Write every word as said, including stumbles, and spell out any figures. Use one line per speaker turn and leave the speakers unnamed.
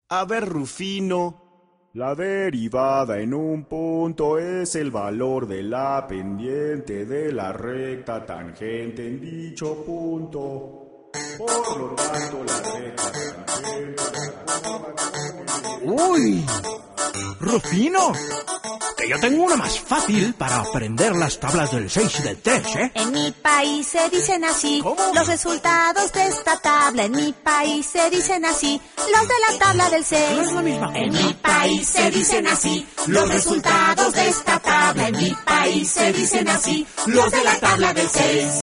A ver, Rufino.
La derivada en un punto es el valor de la pendiente de la recta tangente en dicho punto. Por lo tanto, la recta tangente...
¡Uy! ¡Rufino! Que yo tengo una más fácil para aprender las tablas del seis y del tres, ¿eh?
En mi país se dicen así.
¿Cómo?
Los resultados de esta tabla. En mi país se dicen así. Los de la tabla del seis.
No es la misma
En
cosa.
mi país se dicen así. Los resultados de esta tabla. En mi país se dicen así. Los de la tabla del seis.